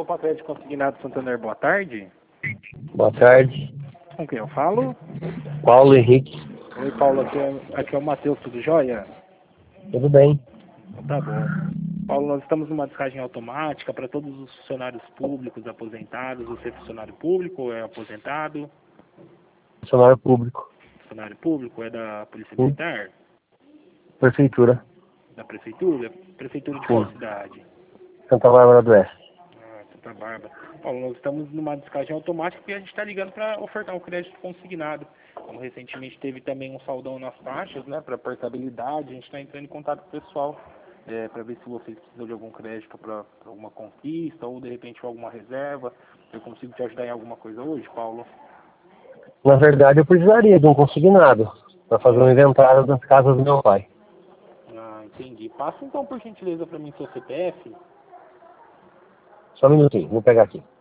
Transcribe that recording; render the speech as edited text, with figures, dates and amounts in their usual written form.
Opa, Crédito Consignado Santander, boa tarde. Boa tarde. Com quem eu falo? Paulo Henrique. Oi, Paulo, aqui é o Matheus, tudo jóia? Tudo bem? Então tá bom. Paulo, nós estamos numa descagem automática para todos os funcionários públicos aposentados. Você é funcionário público ou é aposentado? Funcionário público. Funcionário público é da Polícia Sim. Militar? Prefeitura. Da Prefeitura? Prefeitura de qual Sim. cidade? Santa Bárbara do Oeste. Santa Bárbara. Paulo, nós estamos numa descagem automática e a gente está ligando para ofertar um crédito consignado. Como recentemente teve também um saldão nas taxas, né, para portabilidade, a gente está entrando em contato com o pessoal para ver se vocês precisam de algum crédito para alguma conquista ou de repente alguma reserva. Eu consigo te ajudar em alguma coisa hoje, Paulo? Na verdade, eu precisaria de um consignado para fazer um inventário das casas do meu pai. Ah, entendi. Passa então, por gentileza, para mim seu CPF. Só um minutinho, vou pegar aqui.